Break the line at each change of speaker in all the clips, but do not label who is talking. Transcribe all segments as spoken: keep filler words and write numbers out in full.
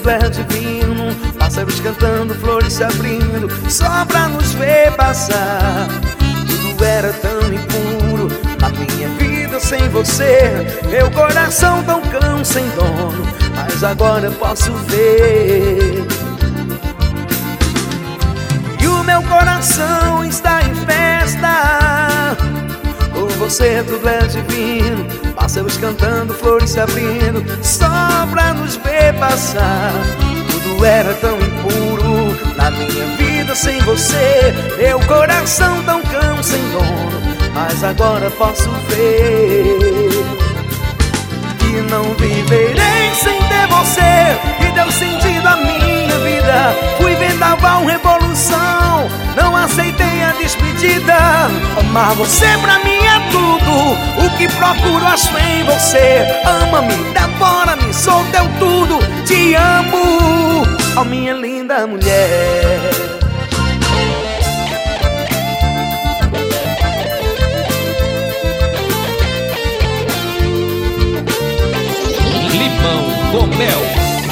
tudo é divino, pássaros cantando, flores se abrindo, só pra nos ver passar. Tudo era tão impuro, a minha vida sem você, meu coração tão cão sem dono, mas agora eu posso ver. E o meu coração está em festa, com você tudo é divino, pássaros cantando, flores se abrindo, só pra nos ver passar. Tudo era tão impuro, na minha vida sem você, meu coração tão cão sem dono, mas agora posso ver. E não viverei sem ter você, que deu sentido à minha vida. Fui vendaval, revolução, não aceitei a despedida. Amar você pra mim é tudo, o que procuro acho em você. Ama-me, devora-me, sou teu tudo, te amo, ó minha linda mulher.
Limão com mel.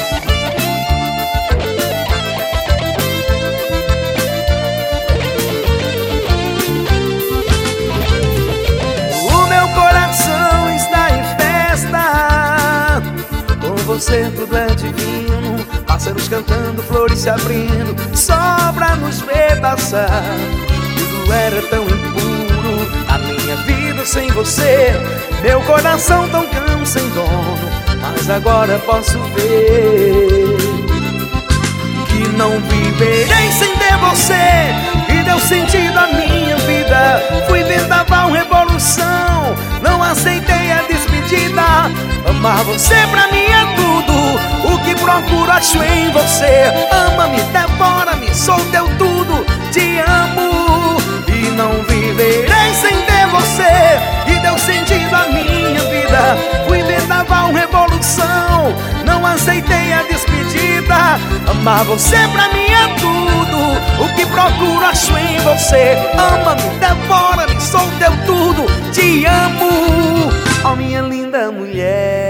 O meu coração está em festa, com você tudo é divino, pássaros cantando, flores se abrindo, só pra nos ver passar. Tudo era tão impuro, a minha vida sem você, meu coração tão cão sem dono, mas agora posso ver. Que não viverei sem ter você, que deu sentido à minha vida. Fui vendaval, revolução, não aceitei a despedida. Amar você pra mim é tudo, o que procuro acho em você. Ama-me, devora-me, sou teu tudo, te amo. E não viverei sem ter você, que deu sentido à minha vida. Fui vendaval, revolução, não aceitei a despedida. Amar você pra mim é tudo, o que procuro acho em você. Ama-me, devora-me, sou teu tudo, te amo, ó minha linda mulher.